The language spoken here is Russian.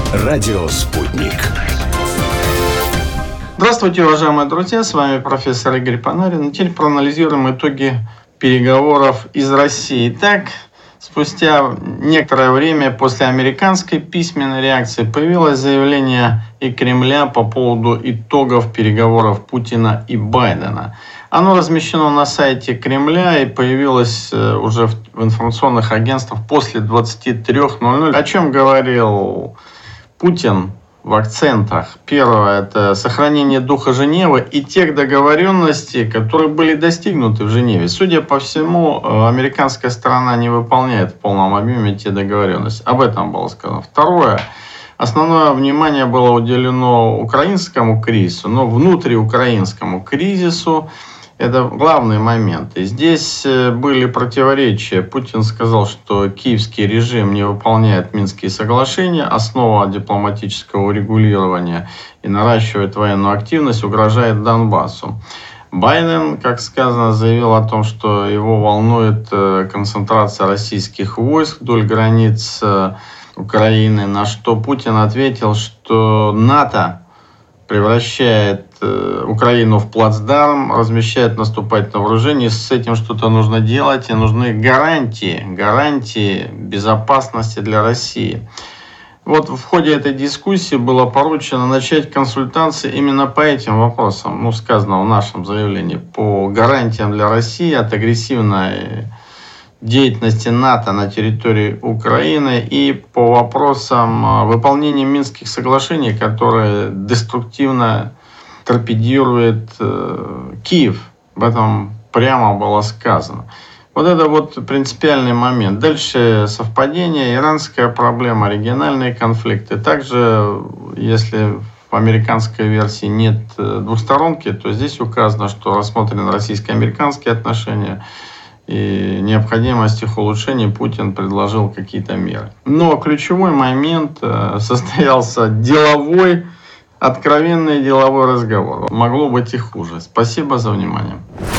Радио «Спутник». Здравствуйте, уважаемые друзья, с вами профессор Игорь Панарин. Теперь проанализируем итоги переговоров из России. Итак, спустя некоторое время после американской письменной реакции появилось заявление и Кремля по поводу итогов переговоров Путина и Байдена. Оно размещено на сайте Кремля и появилось уже в информационных агентствах после 23:00. О чем говорил Путин в акцентах? Первое – это сохранение духа Женевы и тех договоренностей, которые были достигнуты в Женеве. Судя по всему, американская сторона не выполняет в полном объеме те договоренности. Об этом было сказано. Второе. Основное внимание было уделено украинскому кризису, но внутриукраинскому кризису. Это главный момент. И здесь были противоречия. Путин сказал, что киевский режим не выполняет Минские соглашения, основа дипломатического урегулирования, и наращивает военную активность, угрожает Донбассу. Байден, как сказано, заявил о том, что его волнует концентрация российских войск вдоль границ Украины, на что Путин ответил, что НАТО превращает Украину в плацдарм, размещает наступательное вооружение. С этим что-то нужно делать, и нужны гарантии безопасности для России. Вот в ходе этой дискуссии было поручено начать консультации именно по этим вопросам, сказано в нашем заявлении, по гарантиям для России от агрессивной деятельности НАТО на территории Украины и по вопросам выполнения Минских соглашений, которые деструктивно торпедирует Киев. Об этом прямо было сказано. Вот это вот принципиальный момент. Дальше совпадение, иранская проблема, региональные конфликты. Также, если в американской версии нет двусторонки, то здесь указано, что рассмотрены российско-американские отношения, и необходимость их улучшения Путин предложил какие-то меры. Но ключевой момент состоялся откровенный деловой разговор. Могло быть и хуже. Спасибо за внимание.